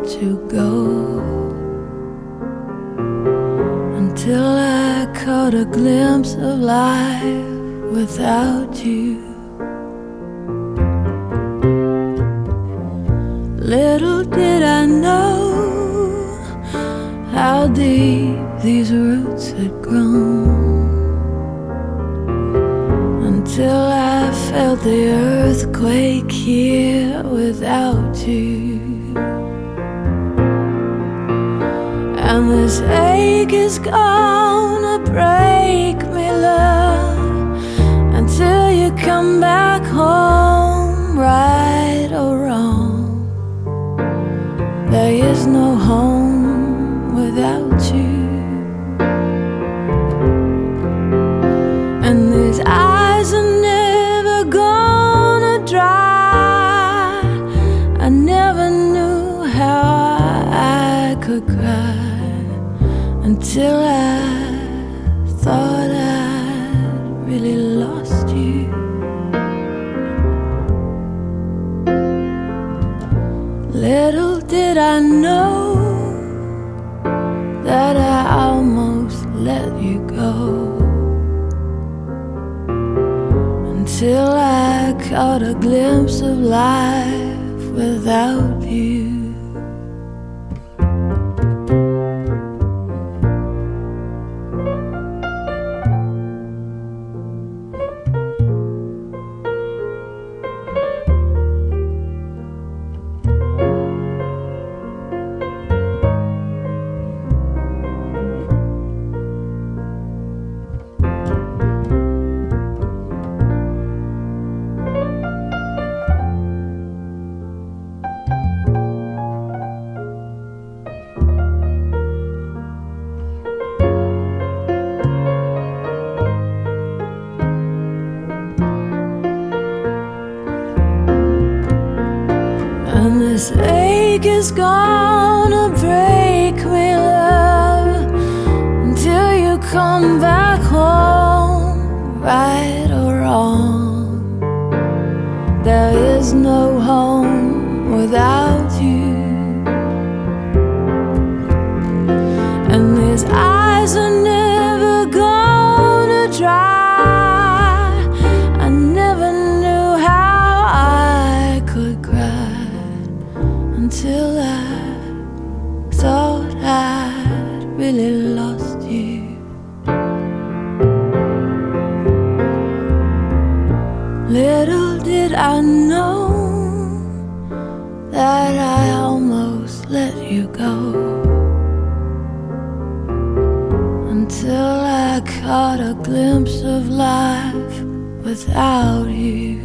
to go, until I caught a glimpse of life without you. Little did I know how deep these roots had grown, until I felt the earthquake here without you. And this ache is gonna break me, love, until you come back home, right or wrong. There is no home without you. And these eyes are never gonna dry. I never knew how I could cry until I thought I'd really lost you. Little did I know that I almost let you go, until I caught a glimpse of life without you. And this ache is gonna break me, love, until you come back home, right or wrong. There is no home without you. And these eyes are never gonna dry. I never knew how I could cry until I thought I'd really lost you. Little did I know that I almost let you go, until I caught a glimpse of life without you.